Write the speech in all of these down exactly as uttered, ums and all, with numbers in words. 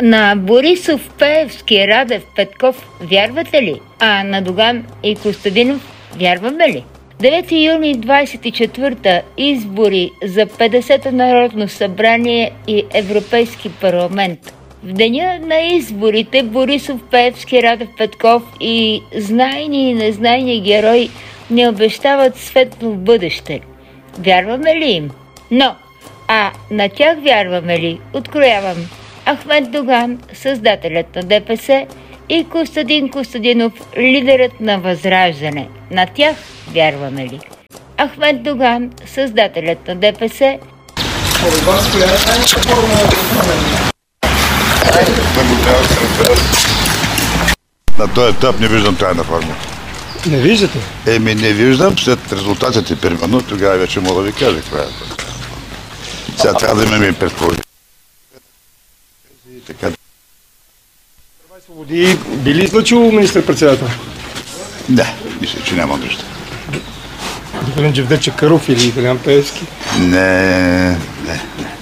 на Борисов, Пеевски, Радев, Петков вярвате ли? А на Доган и Костадинов вярваме ли? девети юни двадесет и четвърта избори за петдесето Народно събрание и Европейски парламент. В деня на изборите Борисов, Пеевски, Радев, Петков и знайни и незнайни герои ни обещават светло бъдеще. Вярваме ли им? Но, а на тях вярваме ли? Откроявам. Ахмед Доган, създателят на ДПС, и Костадин Костадинов, лидерът на Възраждане. На тях вярваме ли? Ахмед Доган, създателят на ДПС. На този етап не виждам тайна формула. Не виждате? Еми не виждам, след резултатите примерно, тогава вече мога да ви кажа каква е. Сега трябва да имаме и предположение. Така. Свободи би ли излъчил министър-председател? Да, мисля, че няма нужда. Господин Джевдет Чакъров или Галян Пеевски? Не, не, не.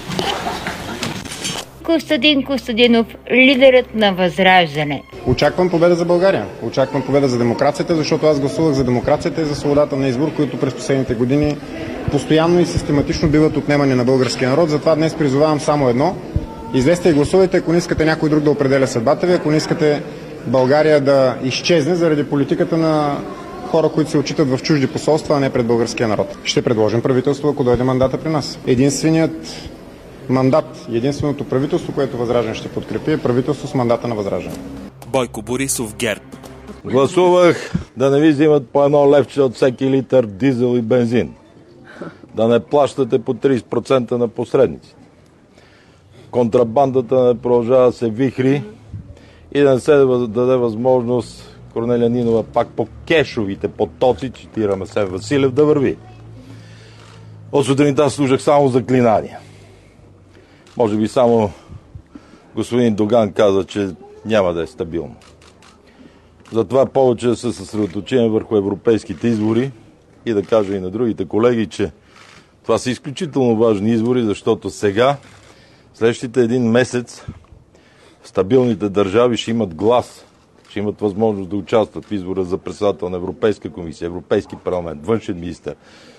Костадин Костадинов, лидерът на Възраждане. Очаквам победа за България. Очаквам победа за демокрацията, защото аз гласувах за демокрацията и за свободата на избор, които през последните години постоянно и систематично биват отнемани на българския народ. Затова днес призовавам само едно. Излезте и гласувайте, ако не искате някой друг да определя съдбата ви, ако не искате България да изчезне заради политиката на хора, които се отчитат в чужди посолства, а не пред българския народ. Ще предложим правителство, ако дойде мандата при нас. Единственият мандат, единственото правителство, което Възраждане ще подкрепи, е правителство с мандата на Възраждане. Бойко Борисов, ГЕРБ. Гласувах да не ви взимат по едно левче от всеки литър дизел и бензин. Да не плащате по тридесет процента на посредниците. Контрабандата не продължава да се вихри и да не се даде възможност Корнелия Нинова пак по кешовите потоци, цитираме Асен Василев, да върви. От сутринта служах само заклинания. Може би само господин Доган каза, че няма да е стабилно. Затова повече да се съсредоточим върху европейските избори и да кажа и на другите колеги, че това са изключително важни избори, защото сега, следващите един месец, стабилните държави ще имат глас, ще имат възможност да участват в избора за председател на Европейска комисия, Европейски парламент, външен министър,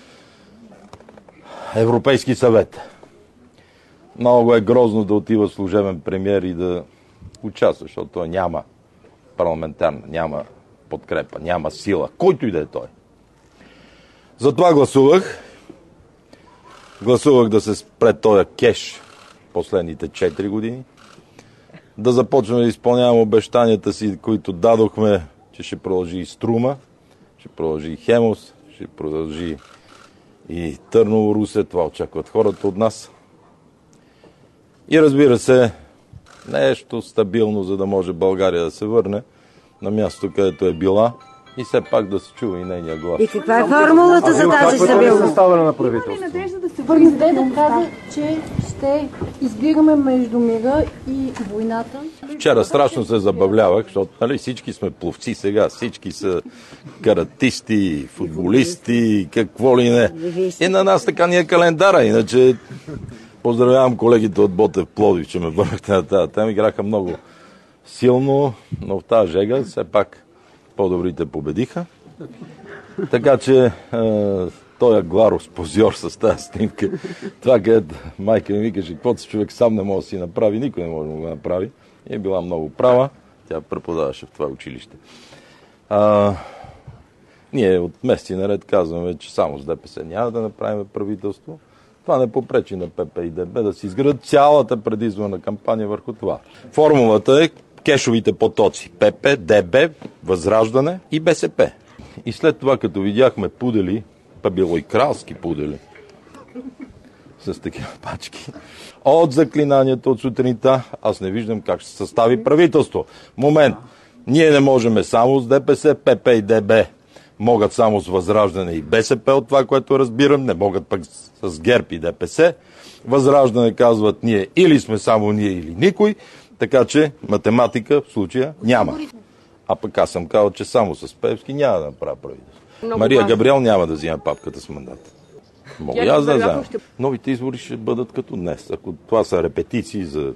Европейски съвет. Много е грозно да отива служебен премиер и да участва, защото той няма парламентарна, няма подкрепа, няма сила, който и да е той. Затова гласувах. Гласувах да се спре този кеш последните четири години. Да започнем да изпълняваме обещанията си, които дадохме, че ще продължи и Струма, ще продължи и Хемос, ще продължи и Търново, Русе. Това очакват хората от нас. И разбира се, нещо стабилно, за да може България да се върне на мястото, където е била и все пак да се чува и нейния глас. И каква е формулата за тази стабилност? Съставяне на правителство. Надежда да се върне да каза, че ще избираме между мира и войната. Вчера страшно се забавлявах, защото нали, всички сме пловци сега, всички са каратисти, футболисти, какво ли не. И на нас така ни е календара, иначе поздравявам колегите от Ботев Пловдив, че ме върнахте на тази тема. Играха много силно, но в тази жега все пак по-добрите победиха. Така че този Гларов позор с тази снимка, това където майка ми викаше, каквото си човек сам не може да си направи, никой не може да го направи. И е била много права. Тя преподаваше в това училище. А, ние от месеци наред казваме, че само с ДПС няма да направим правителство. Това не попречи на ПП и ДБ да си изградат цялата предизборна кампания върху това. Формулата е кешовите потоци. ПП, ДБ, Възраждане и БСП. И след това, като видяхме пудели, па било и кралски пудели, с такива пачки, от заклинанията от сутринта, аз не виждам как ще се състави правителство. Момент. Ние не можем само с ДПС, ПП и ДБ. Могат само с Възраждане и БСП, от това, което разбирам. Не могат пък с ГЕРБ и ДПС. Възраждане казват ние или сме само ние, или никой. Така че математика в случая няма. А пък аз съм казал, че само с Пеевски няма да направя правителство. Мария важно. Габриел няма да взима папката с мандата. Мога и аз да взема. Новите избори ще бъдат като днес. Ако това са репетиции за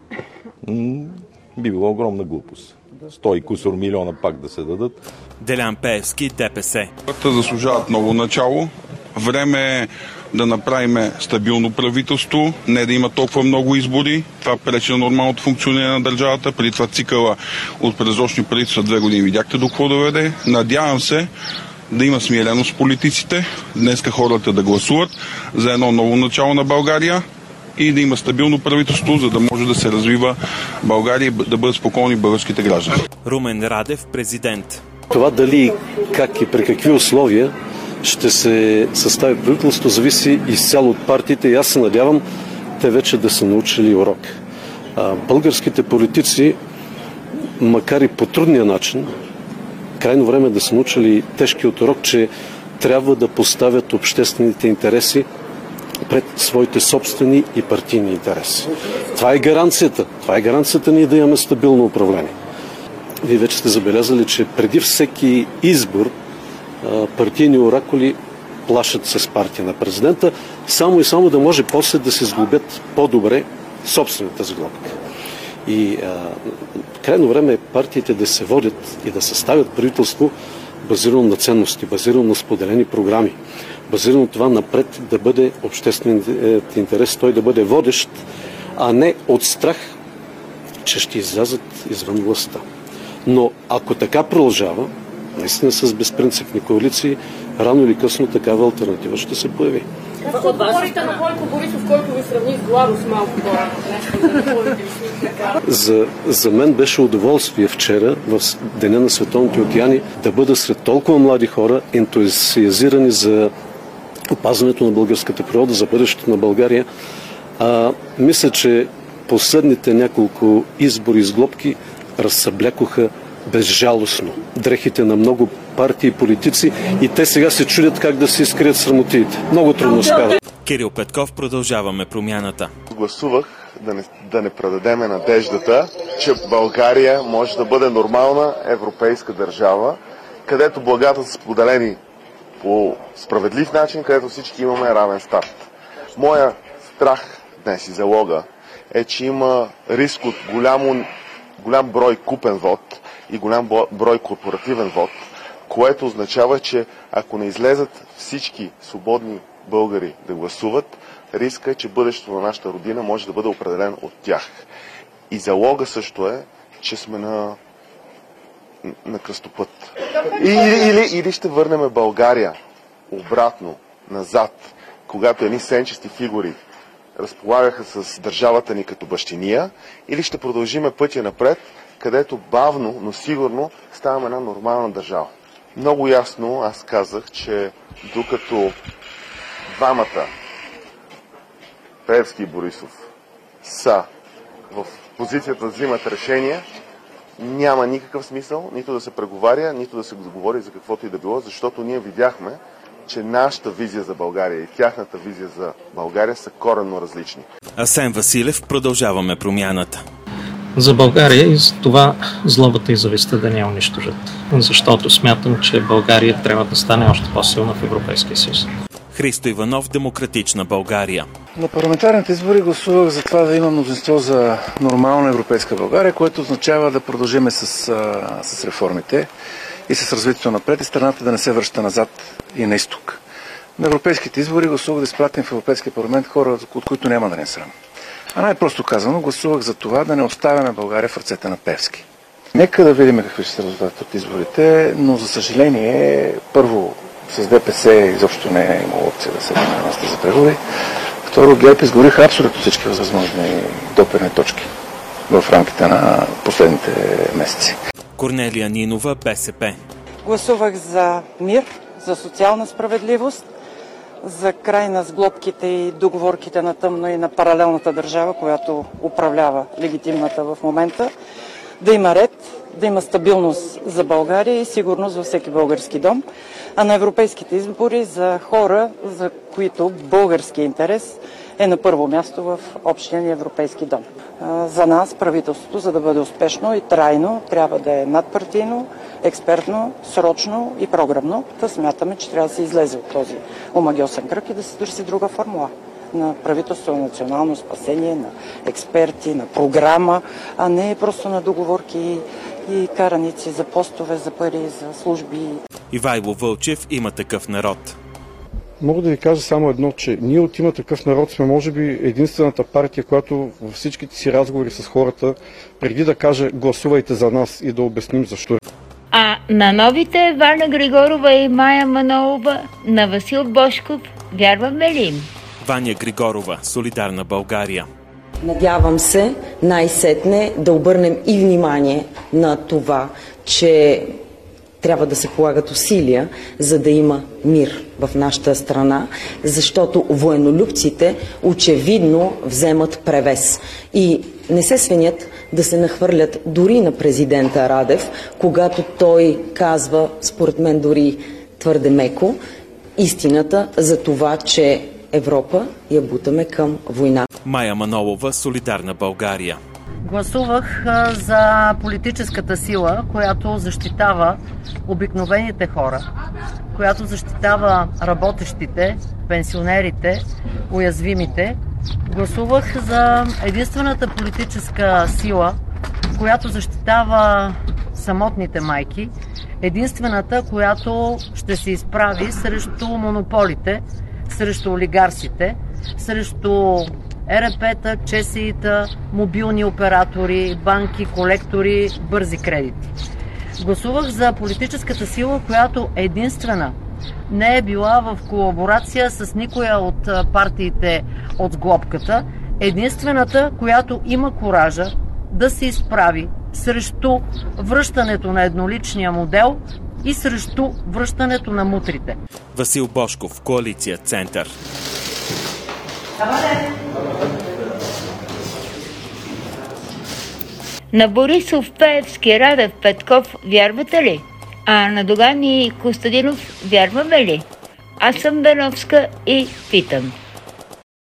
м- би било огромна глупост. Сто и кусор милиона пак да се дадат. Делян Пеевски, ДПС. Хората заслужават ново начало. Време е да направим стабилно правителство, не да има толкова много избори. Това пречи на нормалното функциониране на държавата. Преди това цикъла от предсрочни правителства две години видяхте до какво доведе. Надявам се да има смиреност в политиците, днеска хората да гласуват за едно ново начало на България и да има стабилно правителство, за да може да се развива България и да бъдат спокойни българските граждани. Румен Радев, президент. Това дали, как и при какви условия ще се състави правителство, зависи изцяло от партиите и аз се надявам те вече да са научили урок. Българските политици, макар и по трудния начин, крайно време да са научили тежкият урок, че трябва да поставят обществените интереси пред своите собствени и партийни интереси. Това е гаранцията. Това е гаранцията ние да имаме стабилно управление. Вие вече сте забелязали, че преди всеки избор партийни оракули плашат с партия на президента, само и само да може после да се сглобят по-добре собствената сглобка. И а, крайно време е партиите да се водят и да съставят правителство базирано на ценности, базирано на споделени програми, базирано на това напред да бъде общественият интерес, той да бъде водещ, а не от страх, че ще излязат извън властта. Но ако така продължава, наистина с безпринципни коалиции, рано или късно такава алтернатива ще се появи. Как ще отговорите на Бойко Борисов, който ви сравни с Гладос малко по-рано? За, за мен беше удоволствие вчера, в Деня на световните океани, да бъда сред толкова млади хора, ентусиазирани за опазването на българската природа, за бъдещето на България. А, мисля, че последните няколко избори с глобки разсъблякоха безжалостно дрехите на много партии и политици и те сега се чудят как да се изкрият срамотиите. Много трудно успяват. Кирил Петков, продължаваме промяната. Гласувах да не, да не предадеме надеждата, че България може да бъде нормална европейска държава, където благата са споделени по справедлив начин, където всички имаме равен старт. Моя страх днес и залога е, че има риск от голямо, голям брой купен вод и голям брой корпоративен вод, което означава, че ако не излезат всички свободни българи да гласуват, риска е, че бъдещето на нашата родина може да бъде определен от тях. И залога също е, че сме на, на кръстопът. И, или, или, или ще върнем България обратно, назад, когато едни сенчести фигури разполагаха с държавата ни като бащиния, или ще продължиме пътя напред, където бавно, но сигурно ставаме една нормална държава. Много ясно аз казах, че докато двамата, Пеевски и Борисов, са в позицията да взимат решения, няма никакъв смисъл нито да се преговаря, нито да се говори за каквото и да било, защото ние видяхме, че нашата визия за България и тяхната визия за България са коренно различни. Асен Василев, продължаваме промяната. За България и за това злобата и завистта да не я унищожат. Защото смятам, че България трябва да стане още по-силна в Европейския съюз. Христо Иванов, Демократична България. На парламентарните избори гласувах за това да има мнозинство за нормална европейска България, което означава да продължиме с, с реформите и с развитието напред и страната да не се връща назад и на изток. На европейските избори гласувах да изпратим в Европейския парламент хора, от които няма да не срам. А най-просто казано, гласувах за това да не оставяме България в ръцете на Пеевски. Нека да видим какви ще се резултатите от изборите, но за съжаление, първо с ДПС изобщо не е имало опция да се върне на масата за преговори. Второ, ГЕРБ изгориха абсолютно всички възможни допирни точки в рамките на последните месеци. Корнелия Нинова, БСП. Гласувах за мир, за социална справедливост, за край на сглобките и договорките на тъмно и на паралелната държава, която управлява легитимната в момента, да има ред, да има стабилност за България и сигурност във всеки български дом, а на европейските избори за хора, за които български интерес е на първо място в общия ни европейски дом. За нас правителството, за да бъде успешно и трайно, трябва да е надпартийно, експертно, срочно и програмно. Та смятаме, че трябва да се излезе от този омагьосан кръг и да се търси друга формула. на правителство на национално спасение, на експерти, на програма, а не просто на договорки и караници за постове, за пари, за служби. Ивайло Вълчев, Има такъв народ. Мога да ви кажа само едно, че ние от Има такъв народ сме може би единствената партия, която във всичките си разговори с хората, преди да каже гласувайте за нас и да обясним защо. А на новите Ваня Григорова и Мая Манолова, на Васил Божков, вярваме ли им? Ваня Григорова, Солидарна България. Надявам се най-сетне да обърнем и внимание на това, че трябва да се полагат усилия, за да има мир в нашата страна, защото военнолюбците очевидно вземат превес и не се свенят да се нахвърлят дори на президента Радев, когато той казва, според мен дори твърде меко, истината за това, че Европа я бутаме към война. Мая Манолова, Солидарна България. Гласувах за политическата сила, която защитава обикновените хора, която защитава работещите, пенсионерите, уязвимите. Гласувах за единствената политическа сила, която защитава самотните майки, единствената, която ще се изправи срещу монополите, срещу олигарсите, срещу ЕРП-та, ЧСИ-та, мобилни оператори, банки, колектори, бързи кредити. Гласувах за политическата сила, която единствена не е била в колаборация с никоя от партиите от сглобката, единствената, която има коража да се изправи срещу връщането на едноличния модел и срещу връщането на мутрите. Васил Божков, Коалиция Център. На Борисов, Пеевски, Радев, Петков вярвате ли? А на Доган и Костадинов вярваме ли? Аз съм Беновска и питам.